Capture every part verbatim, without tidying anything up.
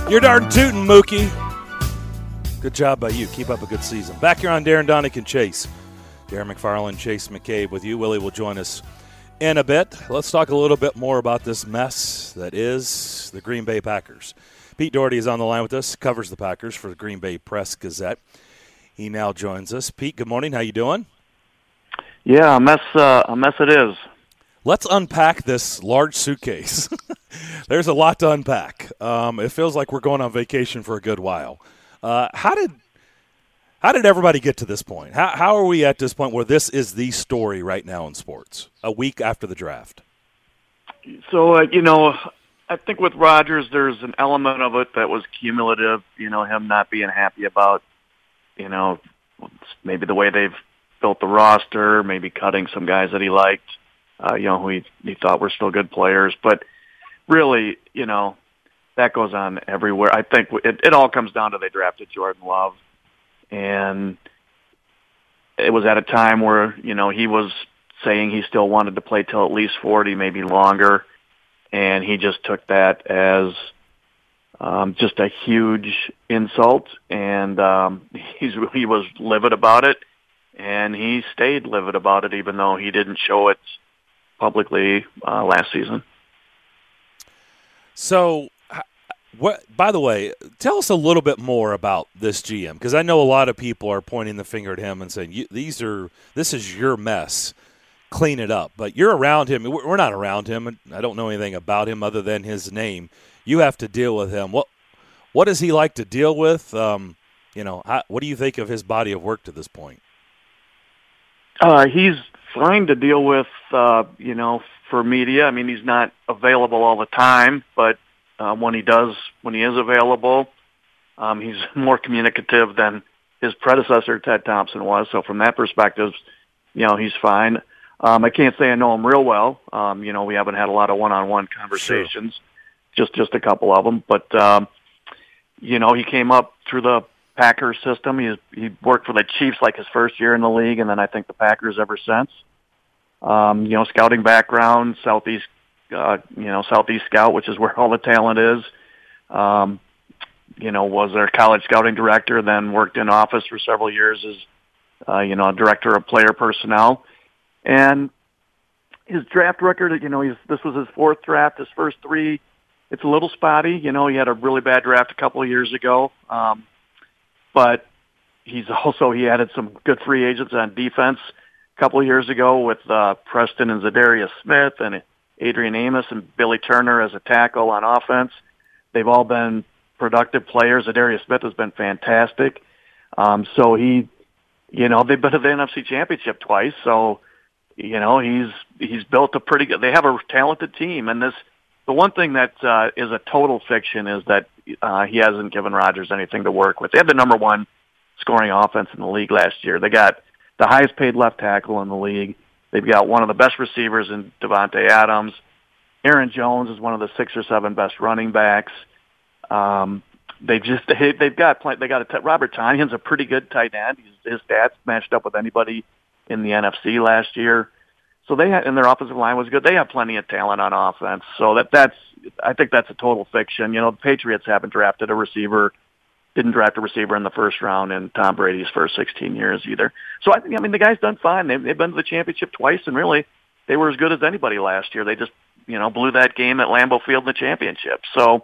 You're darn tootin', Mookie. Good job by you. Keep up a good season. Back here on Darren Donick and Chase. Darren McFarland, Chase McCabe with you. Willie will join us in a bit. Let's talk a little bit more about this mess that is the Green Bay Packers. Pete Doherty is on the line with us, covers the Packers for the Green Bay Press-Gazette. He now joins us. Pete, good morning. How you doing? Yeah, a mess, uh, a mess it is. Let's unpack this large suitcase. There's a lot to unpack. Um, it feels like we're going on vacation for a good while. Uh, how did how did everybody get to this point? How how are we at this point where this is the story right now in sports, a week after the draft? So, uh, you know, I think with Rodgers, there's an element of it that was cumulative, you know, him not being happy about, you know, maybe the way they've built the roster, maybe cutting some guys that he liked, uh, you know, who he, he thought were still good players. But really, you know, that goes on everywhere. I think it, it all comes down to they drafted Jordan Love. And it was at a time where, you know, he was saying he still wanted to play till at least forty, maybe longer. And he just took that as um, just a huge insult. And um, he's, he was livid about it. And he stayed livid about it, even though he didn't show it publicly uh, last season. So, what? By the way, tell us a little bit more about this G M, because I know a lot of people are pointing the finger at him and saying, "These are this is your mess. Clean it up." But you're around him. We're not around him, and I don't know anything about him other than his name. You have to deal with him. What What does he like to deal with? Um, you know, how, what do you think of his body of work to this point? Uh, he's fine to deal with, uh, you know, for media. I mean, he's not available all the time, but uh, when he does, when he is available, um, he's more communicative than his predecessor, Ted Thompson, was. So from that perspective, you know, he's fine. Um, I can't say I know him real well. Um, you know, we haven't had a lot of one-on-one conversations, sure. just just a couple of them. But, um, you know, he came up through the Packers system. He he worked for the Chiefs like his first year in the league, and then I think the Packers ever since. Um, you know, scouting background, Southeast, uh, you know, Southeast Scout, which is where all the talent is. Um, you know, was their college scouting director, then worked in office for several years as, uh, you know, director of player personnel. And his draft record, you know, he's, this was his fourth draft, his first three. It's a little spotty. You know, he had a really bad draft a couple of years ago. Um, but he's also, he added some good free agents on defense a couple of years ago with uh, Preston and Zadarius Smith and Adrian Amos and Billy Turner as a tackle on offense. They've all been productive players. Zadarius Smith has been fantastic. Um, so he, you know, they've been to the N F C Championship twice. So, you know, he's he's built a pretty good, they have a talented team. And this, the one thing that uh, is a total fiction is that uh, he hasn't given Rodgers anything to work with. They had the number one scoring offense in the league last year. They got the highest paid left tackle in the league. They've got one of the best receivers in Devontae Adams. Aaron Jones is one of the six or seven best running backs. Um, they've just they, they've got they got a, Robert Tonyan's a pretty good tight end. He's, his stats matched up with anybody in the N F C last year. So they had, and their offensive line was good. They have plenty of talent on offense. So that that's I think that's a total fiction. You know, the Patriots haven't drafted a receiver, didn't draft a receiver in the first round in Tom Brady's first sixteen years either. So I think I mean the guy's done fine. They've, they've been to the championship twice, and really they were as good as anybody last year. They just you know blew that game at Lambeau Field in the championship. So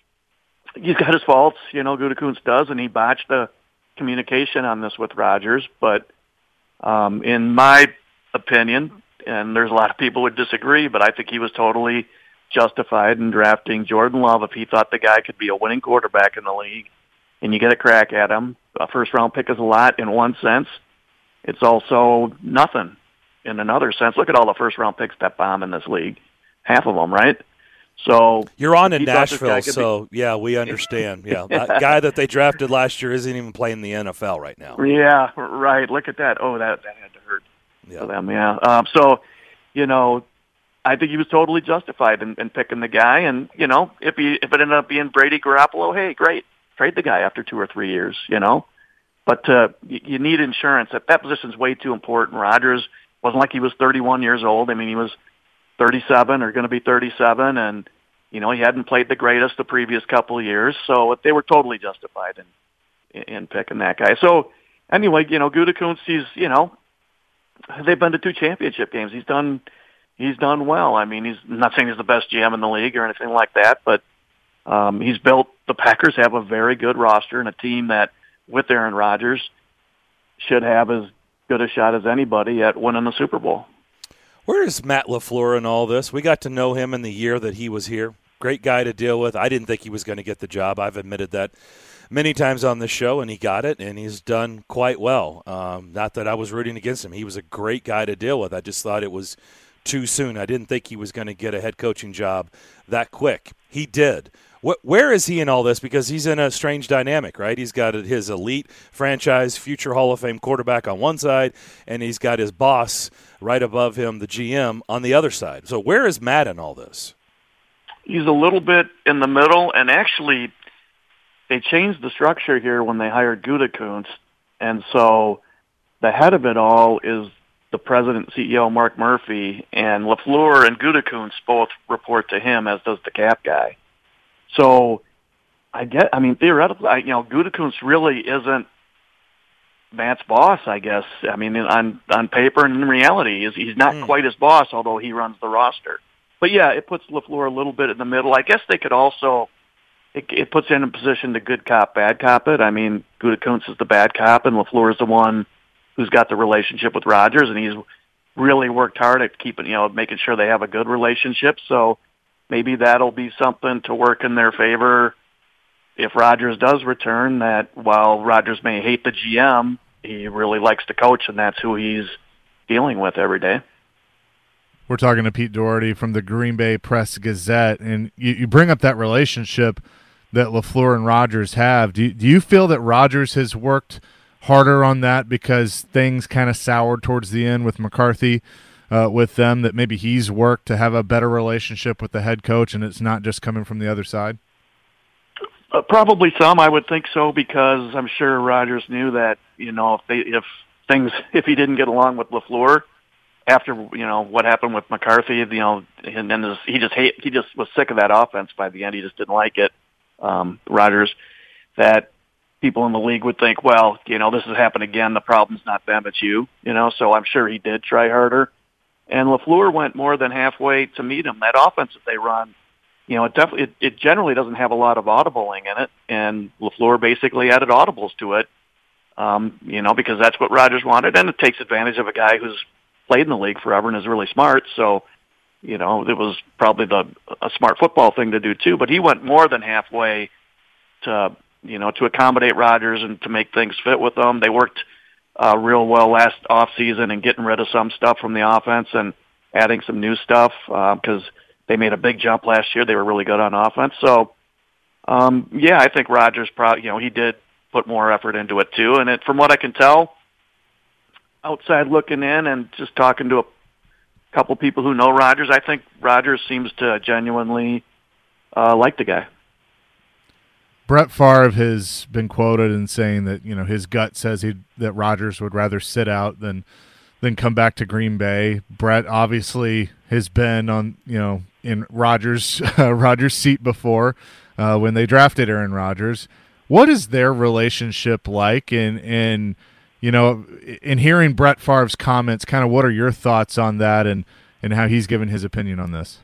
he's got his faults, you know, Gutekunst does, and he botched the communication on this with Rodgers. But um, in my opinion, and there's a lot of people would disagree, but I think he was totally justified in drafting Jordan Love if he thought the guy could be a winning quarterback in the league, and you get a crack at him. A first-round pick is a lot in one sense. It's also nothing in another sense. Look at all the first-round picks that bomb in this league. Half of them, right? So you're on in Nashville, so be... yeah, we understand. Yeah, that guy that they drafted last year isn't even playing the N F L right now. Yeah, right. Look at that. Oh, that that had to hurt yeah. for them. Yeah. Um, so, you know, I think he was totally justified in, in picking the guy, and you know, if he if it ended up being Brady Garoppolo, hey, great, trade the guy after two or three years. You know, but uh, you, you need insurance. That that position's way too important. Rodgers wasn't like he was thirty-one years old. I mean, he was thirty-seven or going to be thirty-seven, and You know, he hadn't played the greatest the previous couple of years, so they were totally justified in in picking that guy. So anyway, you know, Gutekunst, he's, you know, they've been to two championship games. He's done he's done well. I mean, he's I'm not saying he's the best G M in the league or anything like that, but um, he's built. The Packers have a very good roster and a team that, with Aaron Rodgers, should have as good a shot as anybody at winning the Super Bowl. Where is Matt LaFleur in all this? We got to know him in the year that he was here. Great guy to deal with. I didn't think he was going to get the job. I've admitted that many times on this show, and he got it, and he's done quite well. Um, not that I was rooting against him. He was a great guy to deal with. I just thought it was too soon. I didn't think he was going to get a head coaching job that quick. He did. Where is he in all this? Because he's in a strange dynamic, right? He's got his elite franchise, future Hall of Fame quarterback on one side, and he's got his boss right above him, the G M, on the other side. So where is Matt in all this? He's a little bit in the middle, and actually they changed the structure here when they hired Gutekunst, and so the head of it all is the president and C E O, Mark Murphy, and LaFleur and Gutekunst both report to him, as does the cap guy. So I get, I mean, theoretically, I, you know, Gutekunst really isn't Matt's boss, I guess. I mean, on on paper and in reality, he's, he's not mm. quite his boss, although he runs the roster. But yeah, it puts LaFleur a little bit in the middle. I guess they could also, it, it puts in a position to good cop, bad cop it. I mean, Gutekunst is the bad cop, and LaFleur is the one who's got the relationship with Rodgers, and he's really worked hard at keeping, you know, making sure they have a good relationship. So maybe that'll be something to work in their favor if Rodgers does return, that while Rodgers may hate the G M, he really likes the coach, and that's who he's dealing with every day. We're talking to Pete Doherty from the Green Bay Press-Gazette, and you, you bring up that relationship that LaFleur and Rodgers have. Do you, do you feel that Rodgers has worked harder on that because things kind of soured towards the end with McCarthy uh, with them, that maybe he's worked to have a better relationship with the head coach and it's not just coming from the other side? Uh, probably some, I would think so, because I'm sure Rodgers knew that, you know, if they, if things, if he didn't get along with LaFleur after, you know, what happened with McCarthy, you know, and then this, he just hate, he just was sick of that offense by the end. He just didn't like it. Um, Rodgers, that people in the league would think, well, you know, this has happened again. The problem's not them, it's you, you know, so I'm sure he did try harder. And LaFleur went more than halfway to meet him. That offense that they run, you know, it definitely, it, it generally doesn't have a lot of audibling in it, and LaFleur basically added audibles to it, um, you know, because that's what Rodgers wanted, and it takes advantage of a guy who's played in the league forever and is really smart, so, you know, it was probably the a smart football thing to do too, but he went more than halfway to, you know, to accommodate Rodgers and to make things fit with them. They worked uh, real well last offseason and getting rid of some stuff from the offense and adding some new stuff because uh, they made a big jump last year. They were really good on offense. So, um, yeah, I think Rodgers, pro- you know, he did put more effort into it too. And it, from what I can tell, outside looking in and just talking to a couple people who know Rodgers, I think Rodgers seems to genuinely uh, like the guy. Brett Favre has been quoted in saying that, you know, his gut says he that Rodgers would rather sit out than than come back to Green Bay. Brett obviously has been on, you know, in Rodgers uh, Rodgers' seat before uh, when they drafted Aaron Rodgers. What is their relationship like? And and you know, in hearing Brett Favre's comments, kind of what are your thoughts on that and and how he's given his opinion on this?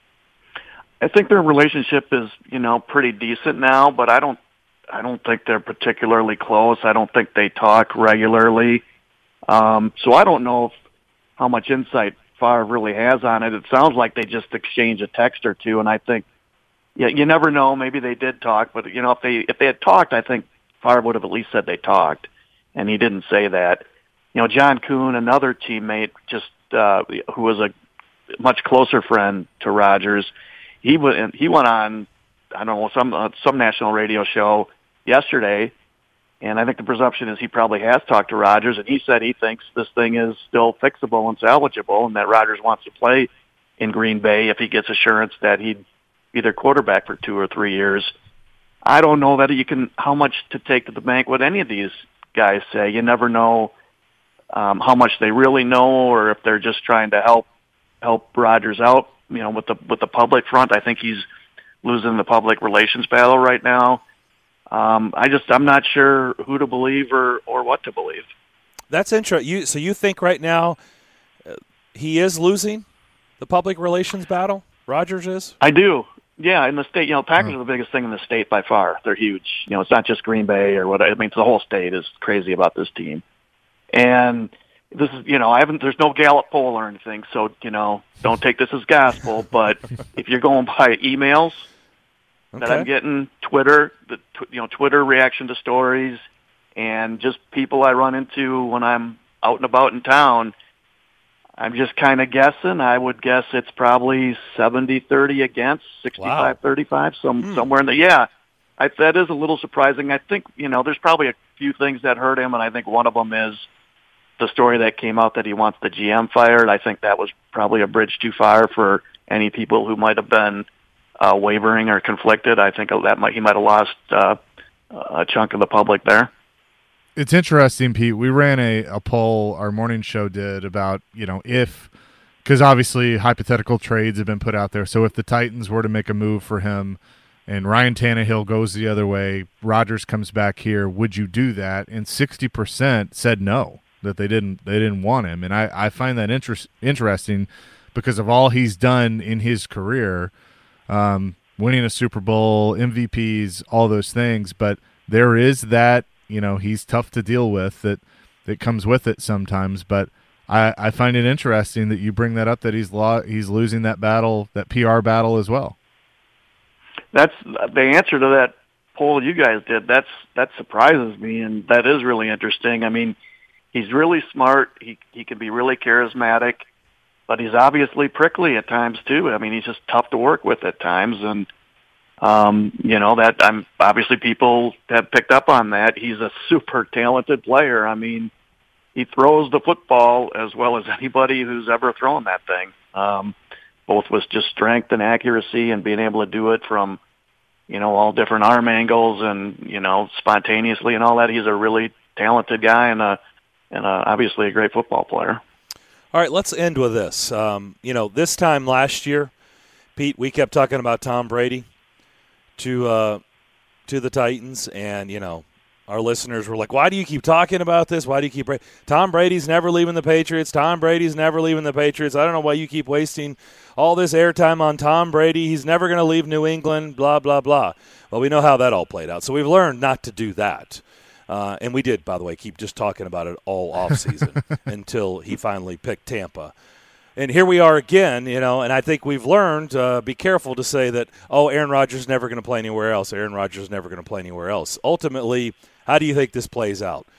I think their relationship is, you know, pretty decent now, but I don't, I don't think they're particularly close. I don't think they talk regularly. Um, so I don't know if, how much insight Favre really has on it. It sounds like they just exchange a text or two, and I think, yeah, you never know. Maybe they did talk, but you know, if they if they had talked, I think Favre would have at least said they talked, and he didn't say that. You know, John Kuhn, another teammate, just uh, who was a much closer friend to Rodgers. He went. He went on, I don't know, some uh, some national radio show yesterday, and I think the presumption is he probably has talked to Rodgers, and he said he thinks this thing is still fixable and salvageable, and that Rodgers wants to play in Green Bay if he gets assurance that he'd be their quarterback for two or three years. I don't know that you can how much to take to the bank what any of these guys say. You never know um, how much they really know, or if they're just trying to help help Rodgers out. You know, with the with the public front, I think he's losing the public relations battle right now. Um, I just I'm not sure who to believe or, or what to believe. That's interesting. You so you think right now uh, he is losing the public relations battle? Rodgers is? I do. Yeah, in the state, you know, Packers are the biggest thing in the state by far. They're huge. You know, it's not just Green Bay or what. I mean, the whole state is crazy about this team. And this is, you know, I haven't. There's no Gallup poll or anything, so you know, don't take this as gospel. But if you're going by emails Okay. that I'm getting, Twitter, the tw- you know, Twitter reaction to stories, and just people I run into when I'm out and about in town, I'm just kind of guessing. I would guess it's probably seventy thirty against, sixty-five thirty-five, some, Hmm. somewhere in the, yeah. I, that is a little surprising. I think, you know, there's probably a few things that hurt him, and I think one of them is the story that came out that he wants the G M fired. I think that was probably a bridge too far for any people who might have been uh, wavering or conflicted. I think that might, he might have lost uh, a chunk of the public there. It's interesting, Pete. We ran a, a poll our morning show did about, you know, if – because obviously hypothetical trades have been put out there. So if the Titans were to make a move for him and Ryan Tannehill goes the other way, Rodgers comes back here, would you do that? And sixty percent said no, that they didn't they didn't want him. And I, I find that interest, interesting because of all he's done in his career, um, winning a Super Bowl, M V Ps, all those things. But there is that – you know, he's tough to deal with, that that comes with it sometimes. But I, I find it interesting that you bring that up, that he's lo- he's losing that battle, that P R battle as well. That's the answer to that poll you guys did. That's that surprises me, and that is really interesting. I mean, he's really smart. He he can be really charismatic, but he's obviously prickly at times too. I mean, he's just tough to work with at times, and Um, you know, that I'm obviously people have picked up on that. He's a super talented player. I mean, he throws the football as well as anybody who's ever thrown that thing. Um, both with just strength and accuracy and being able to do it from, you know, all different arm angles and, you know, spontaneously and all that. He's a really talented guy and a, and a, obviously a great football player. All right, let's end with this. Um, you know, this time last year, Pete, we kept talking about Tom Brady to uh, to the Titans, and, you know, our listeners were like, why do you keep talking about this? Why do you keep Brady? Tom Brady's never leaving the Patriots. Tom Brady's never leaving the Patriots. I don't know why you keep wasting all this airtime on Tom Brady. He's never going to leave New England, blah, blah, blah. Well, we know how that all played out. So we've learned not to do that. Uh, and we did, by the way, keep just talking about it all offseason until he finally picked Tampa. And here we are again, you know, and I think we've learned, uh, be careful to say that, oh, Aaron Rodgers is never going to play anywhere else. Aaron Rodgers is never going to play anywhere else. Ultimately, how do you think this plays out?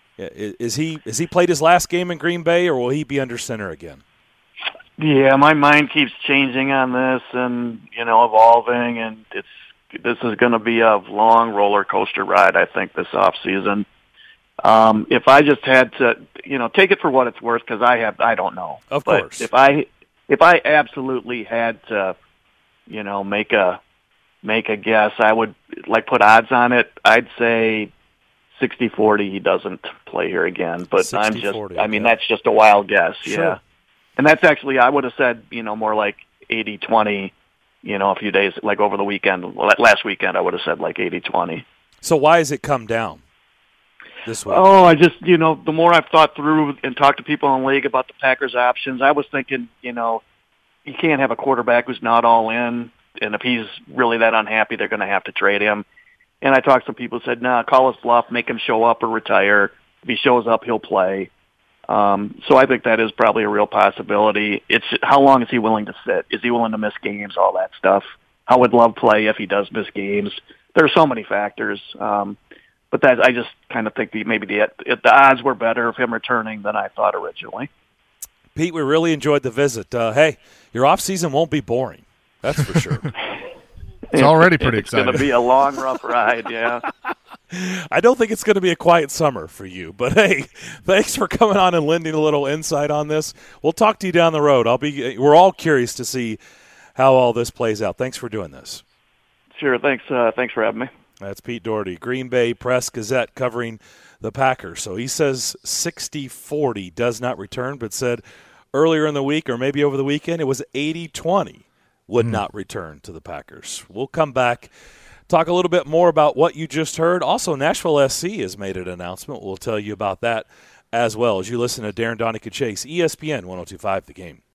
Is he is he played his last game in Green Bay, or will he be under center again? Yeah, my mind keeps changing on this and, you know, evolving, and it's this is going to be a long roller coaster ride, I think, this off season. Um, if I just had to, you know, take it for what it's worth, because I have, I don't know. Of but course. If I, if I absolutely had to, you know, make a, make a guess, I would like put odds on it. I'd say sixty forty he doesn't play here again, but I'm just, forty, I mean, okay. that's just a wild guess. Sure. Yeah. And that's actually, I would have said, you know, more like eighty twenty, you know, a few days, like over the weekend, last weekend, I would have said like eighty twenty. So why has it come down this week? Oh, I just, you know, the more I've thought through and talked to people in the league about the Packers' options, I was thinking, you know, you can't have a quarterback who's not all in, and if he's really that unhappy, they're going to have to trade him. And I talked to some people who said, nah, call his bluff, make him show up or retire. If he shows up, he'll play. Um, so I think that is probably a real possibility. It's how long is he willing to sit? Is he willing to miss games, all that stuff? How would Love play if he does miss games? There are so many factors. Um, but that I just kind of think the, maybe the, the odds were better of him returning than I thought originally. Pete, we really enjoyed the visit. Uh, hey, your off season won't be boring. That's for sure. It's already pretty it's exciting. It's going to be a long, rough ride, yeah. I don't think it's going to be a quiet summer for you, but hey, thanks for coming on and lending a little insight on this. We'll talk to you down the road. I'll be. We're all curious to see how all this plays out. Thanks for doing this. Sure. Thanks. Uh, thanks for having me. That's Pete Doherty, Green Bay Press-Gazette, covering the Packers. So he says sixty forty does not return, but said earlier in the week or maybe over the weekend it was eighty twenty would mm. not return to the Packers. We'll come back, talk a little bit more about what you just heard. Also, Nashville S C has made an announcement. We'll tell you about that as well as you listen to Darren Donica Chase, E S P N one oh two point five The Game.